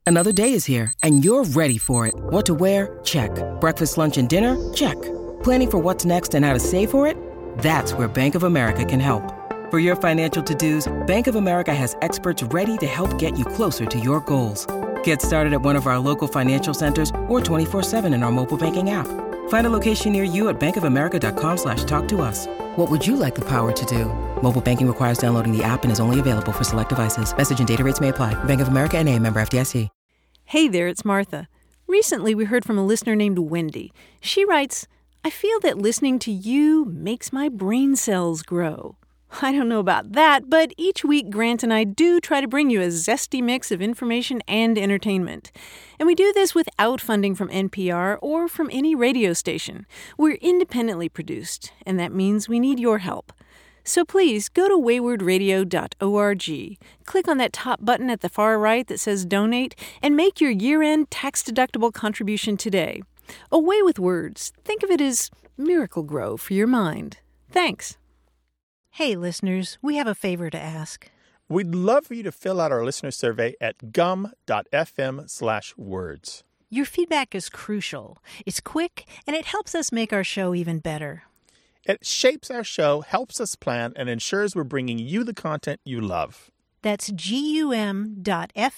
Another day is here, and you're ready for it. What to wear? Check. Breakfast, lunch, and dinner? Check. Planning for what's next and how to save for it? That's where Bank of America can help. For your financial to-dos, Bank of America has experts ready to help get you closer to your goals. Get started at one of our local financial centers or 24/7 in our mobile banking app. Find a location near you at bankofamerica.com/talktous. What would you like the power to do? Mobile banking requires downloading the app and is only available for select devices. Message and data rates may apply. Bank of America N.A., member FDIC. Hey there, it's Martha. Recently, we heard from a listener named Wendy. She writes, I feel that listening to you makes my brain cells grow. I don't know about that, but each week Grant and I do try to bring you a zesty mix of information and entertainment. And we do this without funding from NPR or from any radio station. We're independently produced, and that means we need your help. So please go to waywardradio.org, click on that top button at the far right that says Donate, and make your year-end tax-deductible contribution today. Away with words. Think of it as Miracle-Gro for your mind. Thanks. Hey, listeners, we have a favor to ask. We'd love for you to fill out our listener survey at gum.fm/words. Your feedback is crucial. It's quick, and it helps us make our show even better. It shapes our show, helps us plan, and ensures we're bringing you the content you love. That's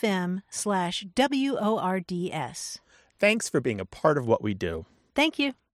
gum.fm/WORDS. Thanks for being a part of what we do. Thank you.